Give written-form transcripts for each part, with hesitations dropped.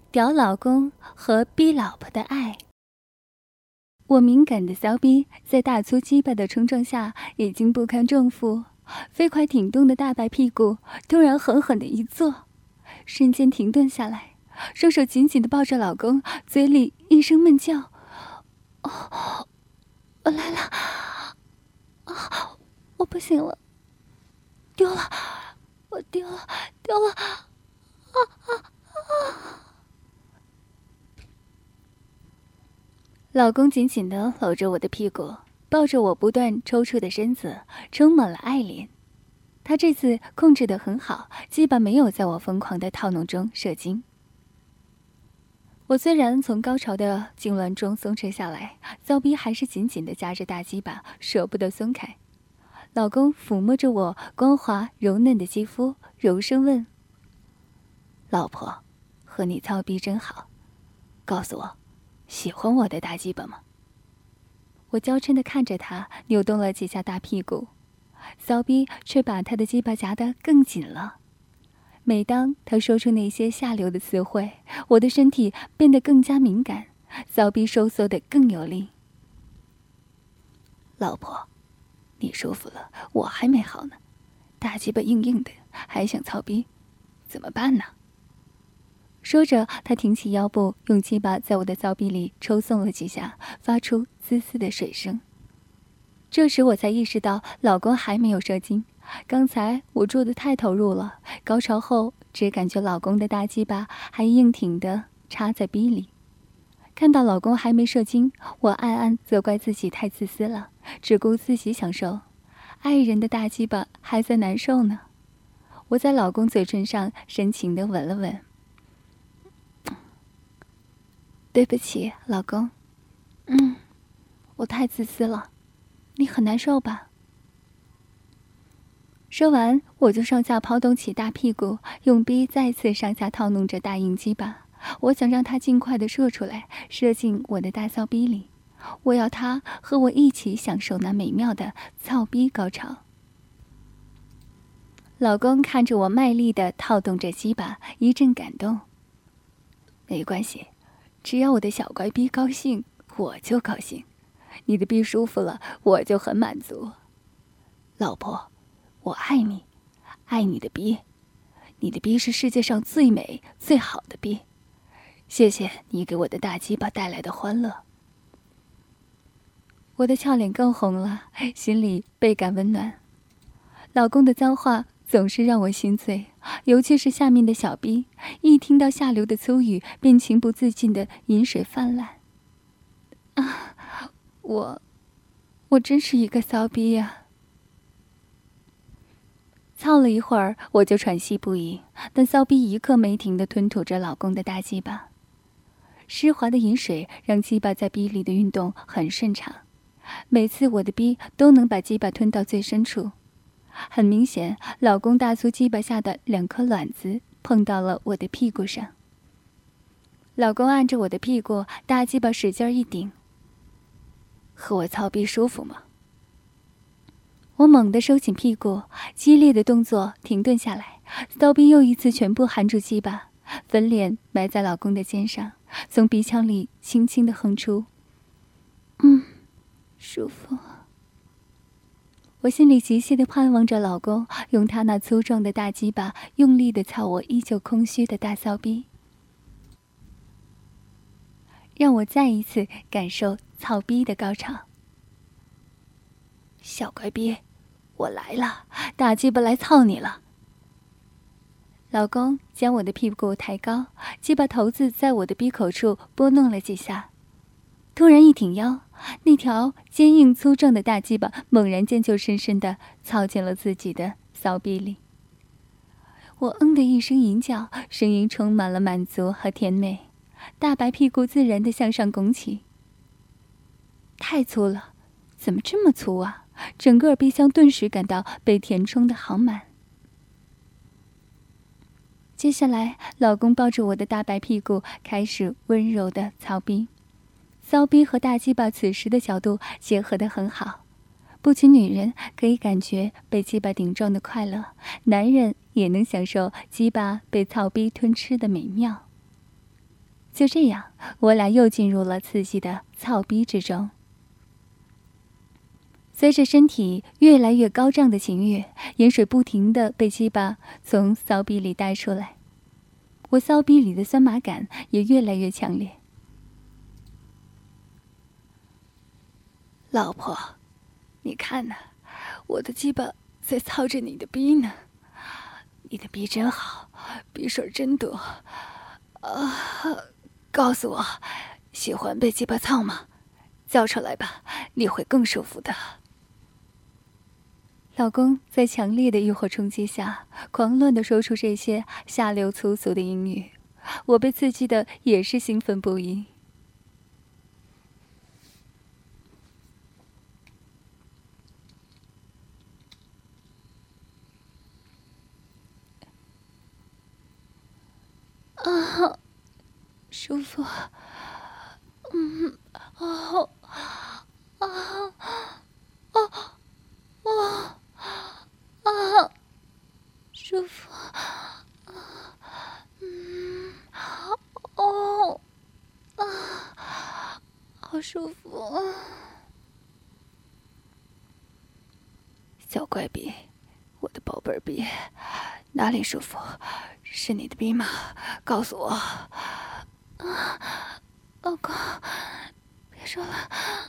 屌老公和逼老婆的爱。我敏感的骚逼在大粗鸡巴的冲撞下已经不堪重负，飞快挺动的大白屁股突然狠狠的一坐，瞬间停顿下来，双手紧紧地抱着老公，嘴里一声闷叫：“哦，我来了！啊，我不行了，丢了，我丢了！老公紧紧地搂着我的屁股，抱着我不断抽搐的身子，充满了爱怜。他这次控制得很好，鸡巴没有在我疯狂的套弄中射精。我虽然从高潮的痉挛中松弛下来，骚逼还是紧紧地夹着大鸡巴，舍不得松开。老公抚摸着我光滑柔嫩的肌肤，柔声问：“老婆，和你操逼真好，告诉我，喜欢我的大鸡巴吗？”我娇嗔地看着他，扭动了几下大屁股，骚逼却把他的鸡巴夹得更紧了。每当他说出那些下流的词汇，我的身体变得更加敏感，骚逼收缩得更有力。老婆，你舒服了，我还没好呢，大鸡巴硬硬的，还想操逼，怎么办呢？说着，他挺起腰部，用鸡巴在我的骚逼里抽送了几下，发出滋滋的水声。这时我才意识到老公还没有射精，刚才我做得太投入了，高潮后只感觉老公的大鸡巴还硬挺地插在逼里。看到老公还没射精，我暗暗责怪自己太自私了，只顾自己享受，爱人的大鸡巴还在难受呢。我在老公嘴唇上深情地吻了吻。对不起，老公。我太自私了，你很难受吧？说完，我就上下抛动起大屁股，用逼再次上下套弄着大硬鸡巴。我想让他尽快地射出来，射进我的大骚逼里。我要他和我一起享受那美妙的操逼高潮。老公看着我卖力地套动着鸡巴，一阵感动。没关系，只要我的小乖逼高兴，我就高兴。你的逼舒服了，我就很满足。老婆，我爱你，爱你的逼，你的逼是世界上最美最好的逼。谢谢你给我的大鸡巴带来的欢乐。我的俏脸更红了，心里倍感温暖。老公的脏话总是让我心醉，尤其是下面的小逼，一听到下流的粗语，便情不自禁的饮水泛滥。我真是一个骚逼呀！操了一会儿，我就喘息不已，但骚逼一刻没停地吞吐着老公的大鸡巴。湿滑的饮水让鸡巴在逼里的运动很顺畅，每次我的逼都能把鸡巴吞到最深处。很明显，老公大粗鸡巴下的2颗卵子碰到了我的屁股上。老公按着我的屁股，大鸡巴使劲一顶。和我操逼舒服吗？我猛地收紧屁股，激烈的动作停顿下来，骚逼又一次全部含住鸡巴，粉脸埋在老公的肩上，从鼻腔里轻轻地哼出：“舒服。”我心里急切地盼望着老公用他那粗壮的大鸡巴用力地操我依旧空虚的大骚逼，让我再一次感受操逼的高潮。小乖逼，我来了，大鸡巴来操你了。老公将我的屁股抬高，鸡巴头子在我的逼口处拨弄了几下，突然一挺腰，那条坚硬粗壮的大鸡巴猛然间就深深地操进了自己的骚逼里。我的一声吟叫，声音充满了满足和甜美，大白屁股自然地向上拱起。太粗了，怎么这么粗啊？整个逼箱顿时感到被填充得好满。接下来，老公抱着我的大白屁股，开始温柔的操逼。骚逼和大鸡巴此时的角度结合得很好，不仅女人可以感觉被鸡巴顶撞的快乐，男人也能享受鸡巴被操逼吞吃的美妙。 就这样，我俩又进入了刺激的操逼之中。随着身体越来越高涨的情欲，盐水不停地被鸡巴从骚逼里带出来，我骚逼里的酸麻感也越来越强烈。 老婆，你看呢，我的鸡巴在操着你的逼呢。你的逼真好，逼水真多。告诉我，喜欢被鸡巴操吗？叫出来吧，你会更舒服的。 老公在强烈的欲火冲击下，狂乱地说出这些下流粗俗的英语，我被刺激的也是兴奋不已。 舒服。舒服。好舒服。小怪逼，我的宝贝儿逼，哪里舒服？是你的逼吗？告诉我。老公，别说了，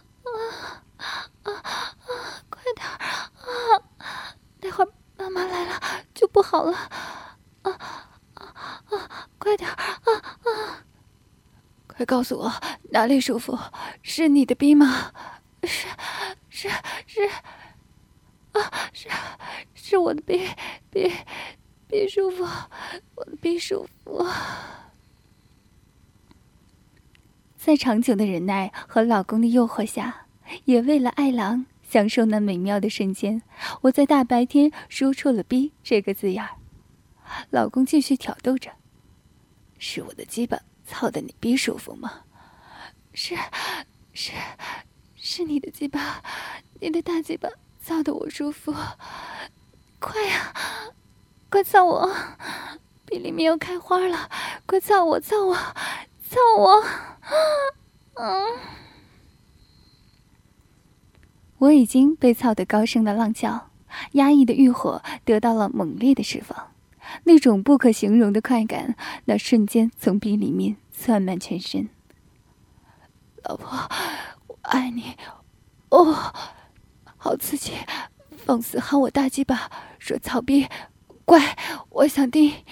快点儿待会儿妈妈来了就不好了，快点儿快告诉我哪里舒服？是你的逼吗？是我的逼舒服，我的逼舒服。 在长久的忍耐和老公的诱惑下，也为了爱郎享受那美妙的瞬间，我在大白天说出了逼这个字眼儿。老公继续挑逗着， 是我的鸡巴操得你逼舒服吗？是你的鸡巴，你的大鸡巴操得我舒服。快呀，快操我，逼里面要开花了，快操我。 我已经被操得高声的浪叫，压抑的欲火得到了猛烈的释放，那种不可形容的快感，那瞬间从逼里面窜满全身。 老婆，我爱你。哦，好刺激，放肆喊我大鸡巴，说操逼，乖，我想听。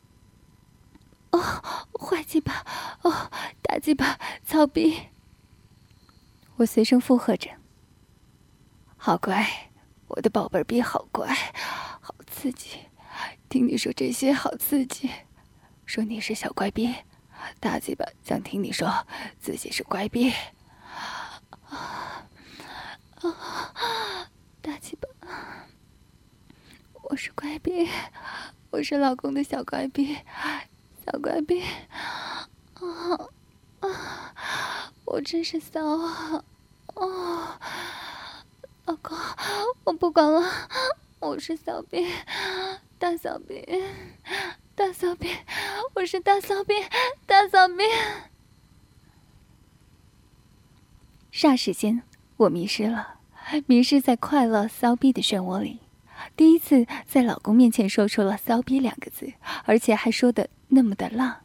坏鸡巴，大鸡巴，操逼。 我随声附和着， 好乖，我的宝贝儿逼好乖，好刺激，听你说这些好刺激，说你是小乖逼，大鸡巴想听你说自己是乖逼。大鸡巴，我是乖逼，我是老公的小乖逼，小乖逼。我真是骚啊！老公，我不管了，我是小逼，大小逼，大小逼，我是大小逼，大小逼。 霎时间，我迷失了，迷失在快乐骚逼的漩涡里。第一次在老公面前说出了骚逼2个字，而且还说得那么的浪。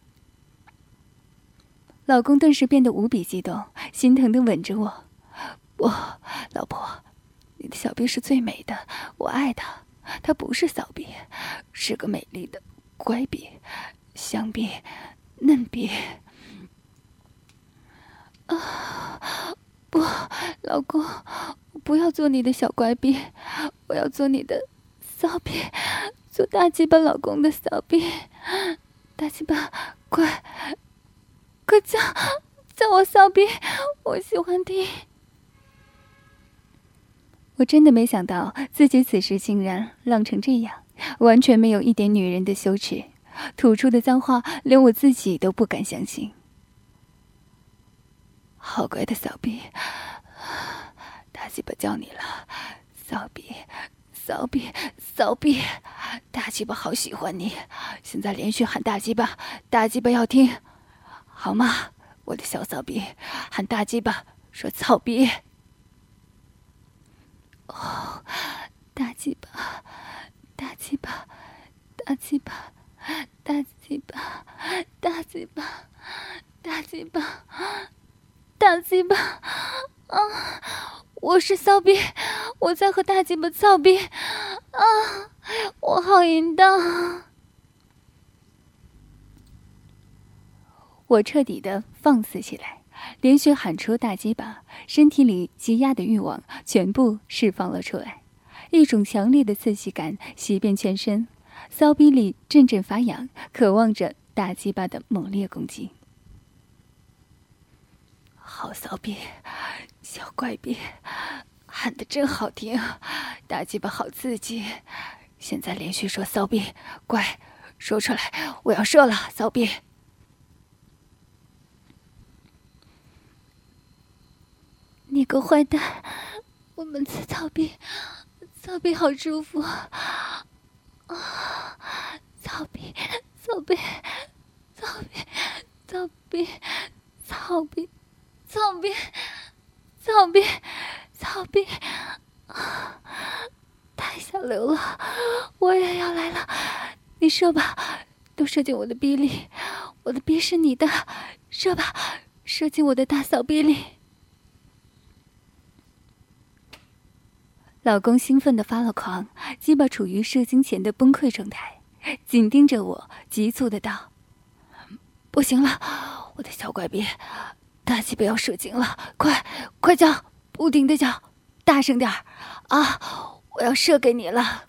老公顿时变得无比激动，心疼地吻着我。 老婆，你的小逼是最美的，我爱它。它不是骚逼，是个美丽的乖逼，香逼，嫩逼。不，老公，我不要做你的小乖逼，我要做你的骚逼，做大鸡巴老公的骚逼。大鸡巴，快叫我骚逼，我喜欢听。 我真的没想到自己此时竟然浪成这样，完全没有一点女人的羞耻，吐出的脏话连我自己都不敢相信。 好乖的骚逼，大鸡巴叫你了，骚逼，骚逼，骚逼，大鸡巴好喜欢你，现在连续喊大鸡巴，大鸡巴要听。 好吗？我的小骚逼，喊大鸡巴，说操逼。 哦，大鸡巴，大鸡巴，大鸡巴，大鸡巴，大鸡巴，大鸡巴，大鸡巴！啊，我是骚逼，我在和大鸡巴操逼啊！我好淫荡！我彻底的放肆起来，连续喊出大鸡巴，身体里积压的欲望全部释放了出来，一种强烈的刺激感袭遍全身，骚逼里阵阵发痒，渴望着大鸡巴的猛烈攻击。好骚逼，小怪逼，喊得真好听，大鸡巴好刺激。现在连续说骚逼，乖，说出来，我要射了，骚逼。你个坏蛋，我们在操逼，操逼好舒服啊！操逼，操逼，操逼，操逼，操逼，操逼，操逼，操逼，太下流了！我也要来了，你射吧，都射进我的逼里，我的逼是你的，射吧，射进我的大骚逼里。老公兴奋地发了狂，鸡巴处于射精前的崩溃状态，紧盯着我，急促地道：“不行了，我的小怪逼，大鸡巴要射精了，快叫，不停地叫，大声点儿啊！我要射给你了！”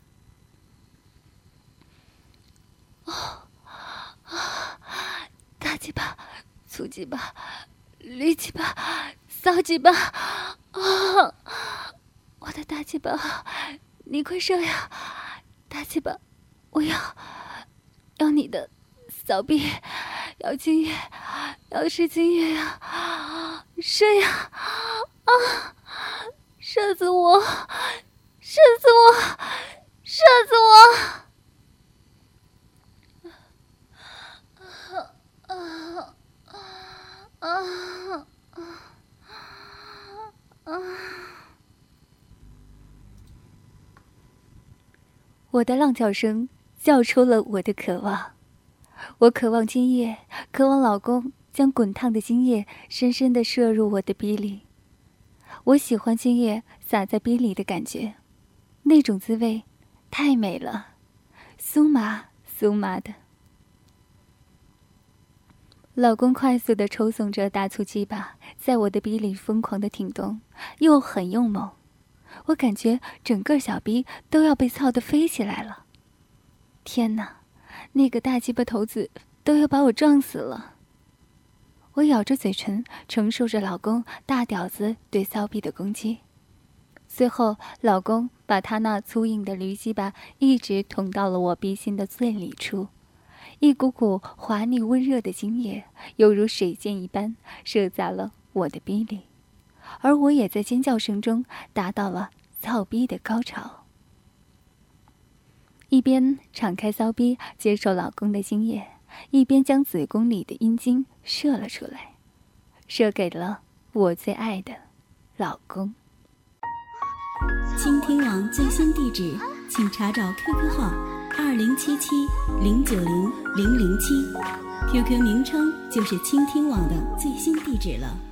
大鸡巴、粗鸡巴、驴鸡巴、骚鸡巴啊！我的大鸡巴，你快射呀！大鸡巴，我要你的骚逼，要精液，要是精液呀！射呀！啊！射死我！射死我！射死我！我的浪叫声叫出了我的渴望，我渴望精液，渴望老公将滚烫的精液深深地射入我的逼里。我喜欢精液洒在逼里的感觉，那种滋味太美了，酥麻酥麻的。老公快速地抽耸着大粗鸡巴，在我的逼里疯狂地挺动，又狠又猛。我感觉整个小逼都要被操得飞起来了。天哪，那个大鸡巴头子都要把我撞死了。我咬着嘴唇，承受着老公大屌子对骚逼的攻击。随后，老公把他那粗硬的驴鸡巴一直捅到了我逼心的最里处，一股股滑腻温热的精液犹如水箭一般射在了我的逼里，而我也在尖叫声中达到了操逼的高潮。一边敞开骚逼接受老公的精液，一边将子宫里的阴茎射了出来，射给了我最爱的老公。 倾听网最新地址，请查找 QQ 号2077090007，QQ 名称就是倾听网的最新地址了。